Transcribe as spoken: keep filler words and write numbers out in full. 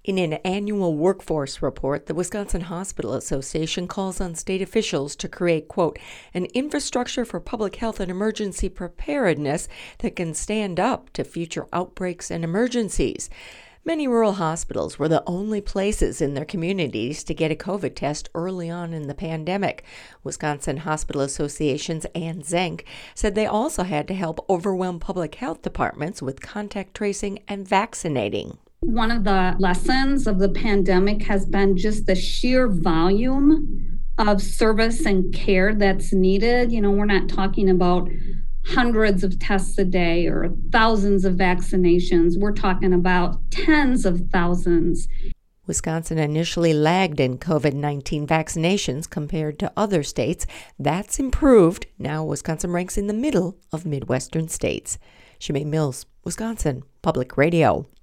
In an annual workforce report, the Wisconsin Hospital Association calls on state officials to create, quote, an infrastructure for public health and emergency preparedness that can stand up to future outbreaks and emergencies. Many rural hospitals were the only places in their communities to get a COVID test early on in the pandemic. Wisconsin Hospital Association's Ann Zenk said they also had to help overwhelm public health departments with contact tracing and vaccinating. One of the lessons of the pandemic has been just the sheer volume of service and care that's needed. You know, we're not talking about hundreds of tests a day or thousands of vaccinations. We're talking about tens of thousands. Wisconsin initially lagged in COVID nineteen vaccinations compared to other states. That's improved. Now Wisconsin ranks in the middle of Midwestern states. Shemaine Mills, Wisconsin Public Radio.